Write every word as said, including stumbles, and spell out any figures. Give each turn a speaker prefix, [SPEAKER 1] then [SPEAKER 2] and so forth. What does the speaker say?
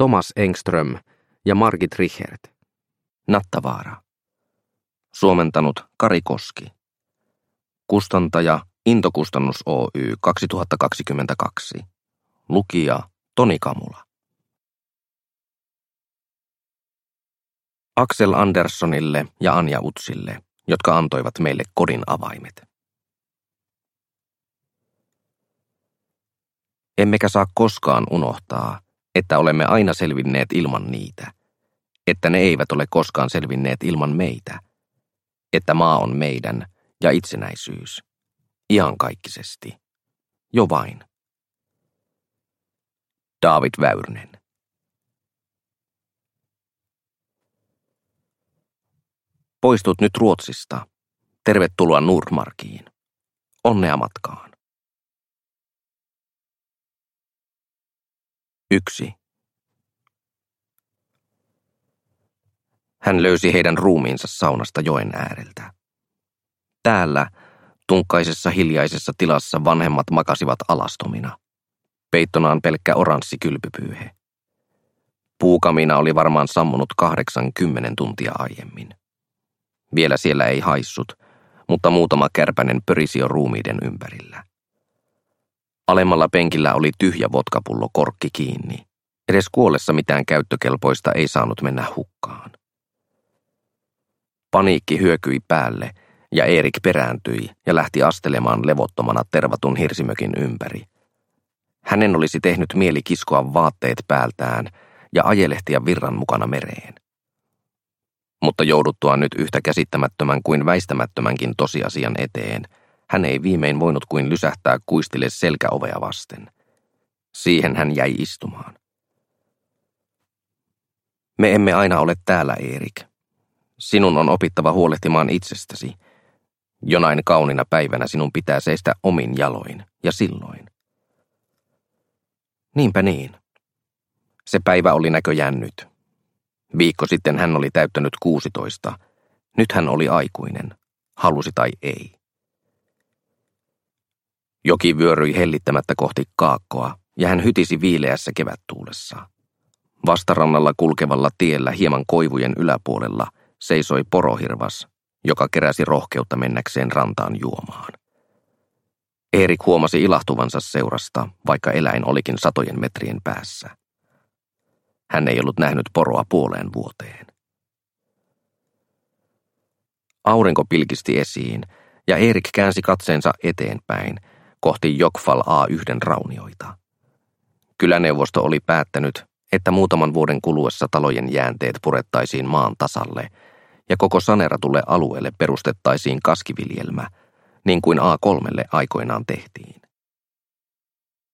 [SPEAKER 1] Thomas Engström ja Margit Richert. Nattavaara. Suomentanut Kari Koski. Kustantaja Intokustannus Oy kaksituhattakaksikymmentäkaksi. Lukija Toni Kamula. Axel Anderssonille ja Anja Utsille, jotka antoivat meille kodin avaimet. Emmekä saa koskaan unohtaa, että olemme aina selvinneet ilman niitä, että ne eivät ole koskaan selvinneet ilman meitä, että maa on meidän ja itsenäisyys, iankaikkisesti, jo vain. David Väyrynen. Poistut nyt Ruotsista. Tervetuloa Nordmarkiin. Onnea matkaan. Yksi. Hän löysi heidän ruumiinsa saunasta joen ääreltä. Täällä, tunkkaisessa hiljaisessa tilassa vanhemmat makasivat alastomina. Peittonaan pelkkä oranssi kylpypyyhe. Puukamina oli varmaan sammunut kahdeksan kymmenen tuntia aiemmin. Vielä siellä ei haissut, mutta muutama kärpänen pörisi jo ruumiiden ympärillä. Alemmalla penkillä oli tyhjä vodkapullo korkki kiinni. Edes kuollessa mitään käyttökelpoista ei saanut mennä hukkaan. Paniikki hyökyi päälle ja Erik perääntyi ja lähti astelemaan levottomana tervatun hirsimökin ympäri. Hänen olisi tehnyt mieli kiskoa vaatteet päältään ja ajelehtia virran mukana mereen. Mutta jouduttua nyt yhtä käsittämättömän kuin väistämättömänkin tosiasian eteen, hän ei viimein voinut kuin lysähtää kuistille selkäovea vasten. Siihen hän jäi istumaan. Me emme aina ole täällä, Erik. Sinun on opittava huolehtimaan itsestäsi. Jonain kaunina päivänä sinun pitää seistä omin jaloin, ja silloin. Niinpä niin. Se päivä oli näköjään nyt. Viikko sitten hän oli täyttänyt kuusitoista. Nyt hän oli aikuinen, halusi tai ei. Joki vyöryi hellittämättä kohti kaakkoa, ja hän hytisi viileässä kevättuulessa. Vastarannalla kulkevalla tiellä hieman koivujen yläpuolella seisoi porohirvas, joka keräsi rohkeutta mennäkseen rantaan juomaan. Erik huomasi ilahtuvansa seurasta, vaikka eläin olikin satojen metrien päässä. Hän ei ollut nähnyt poroa puoleen vuoteen. Aurinko pilkisti esiin, ja Erik käänsi katseensa eteenpäin, kohti Jokfal A yksi raunioita. Kyläneuvosto oli päättänyt, että muutaman vuoden kuluessa talojen jäänteet purettaisiin maan tasalle, ja koko saneeratulle alueelle perustettaisiin kaskiviljelmä, niin kuin A kolmelle aikoinaan tehtiin.